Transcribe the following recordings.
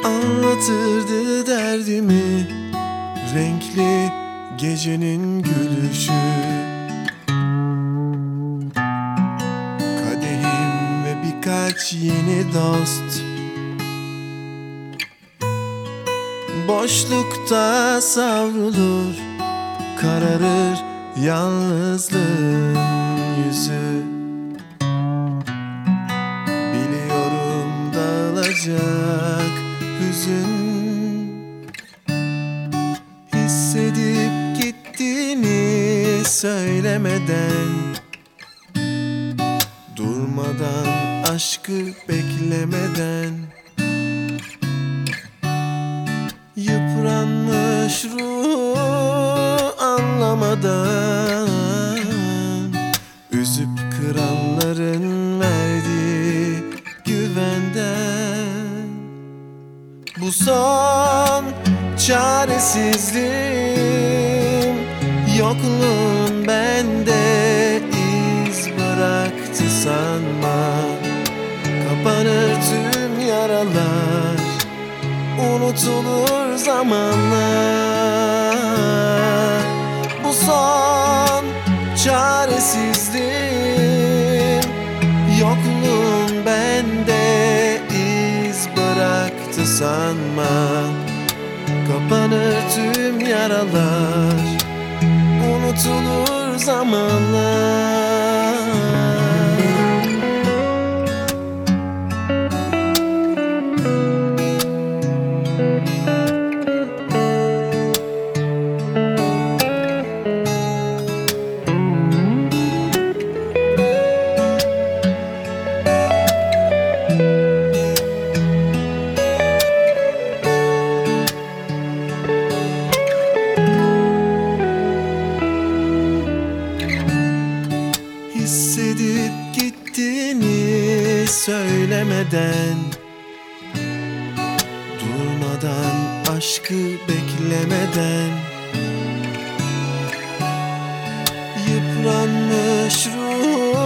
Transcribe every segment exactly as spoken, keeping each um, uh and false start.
Anlatırdı derdimi renkli gecenin gülüşü. Kadehim ve birkaç yeni dost, boşlukta savrulur, kararır yalnızlığın yüzü. Biliyorum dağılacak hüzün, hissedip gittiğini söylemeden, durmadan aşkı beklemeden. Yıpranmış ruhu anlamadan, üzüp kıranların verdiği güvenden. Bu son çaresizliğim, yokluğun bende iz bıraktı sanma. Kapanır tüm yaralar, unutulur zamanla. Bu son çaresizliğim, yokluğun bende iz bıraktı sanma. Kapanır tüm yaralar, unutulur zamanla. Hissedip gittiğini söylemeden, durmadan aşkı beklemeden. Yıpranmış ruhu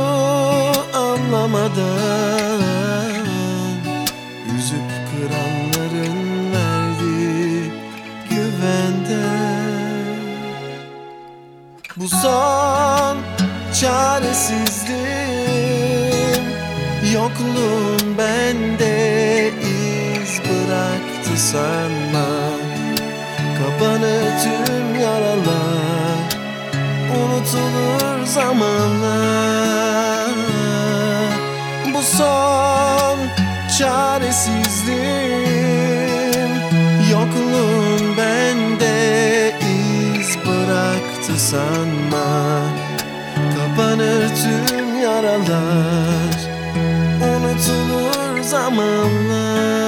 anlamadan, üzüp kıranların verdiği güvenden. Bu son çaresizliğim, yokluğun bende iz bıraktı sanma. Kapanır tüm yaralar, unutulur zamanla. Bu son çaresizliğim, yokluğun bende iz bıraktı sanma. Kapanır tüm yaralar, unutulur zamanla.